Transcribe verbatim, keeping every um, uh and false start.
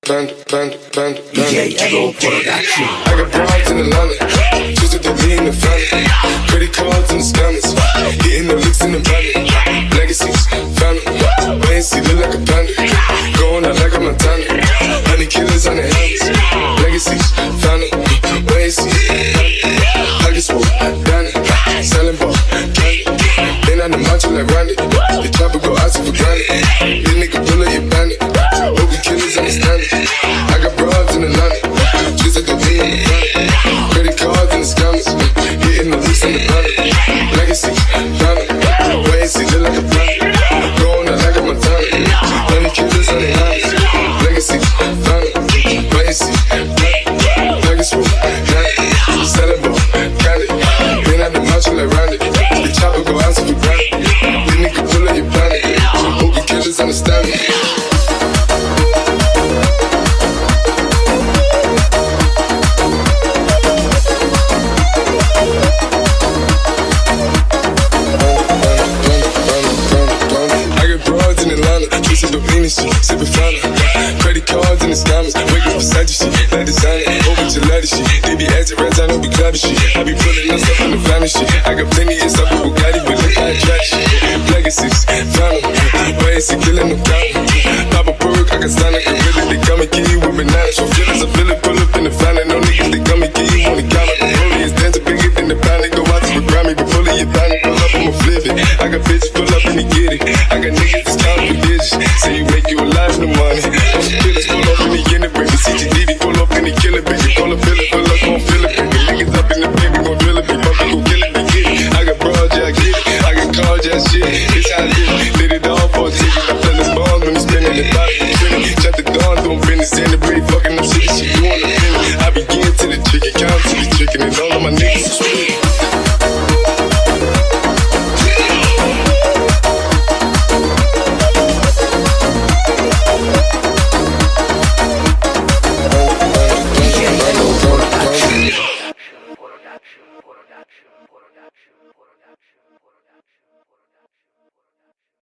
Panda, panda, panda, D J Ego Production. I got broads in Atlanta, just at the lean in the family. Credit cards and the scammers, getting the licks in the valley. Legacies, family, wait and see, look like a panda. Going out like a Montana, honey killers on the hands. Legacies, family, wait and see. Pockets full, Danny, selling ball, candy. Been on the macho like Randy, the chopper go out for granted. This nigga pull up your bandit, hope the killers understand it. I got broads in Atlanta, just at the lean in the family. Credit cards and the scammers, hitting the loose in the planet. Legacy, family, wait and see, look like a planet. Going out like a Montana, honey killers on the hands. Legacy, family, wait and see. Pockets full, Danny, selling ball, candy. Been on the macho like Randy, the chopper go out for granted. This nigga pull up your planet, hope the killers understand it. Sippin' fountain, credit cards and the scammers. Wake up beside your shit, like designer. Over to ladder shit, they be acting rats, I don't be clapping shit. I be pulling up stuff in the family shit. I got plenty of stuff with Bugatti, but look how I track shit. Legacies, family, why is he killing no count? Pop a perk, I can stand like a really.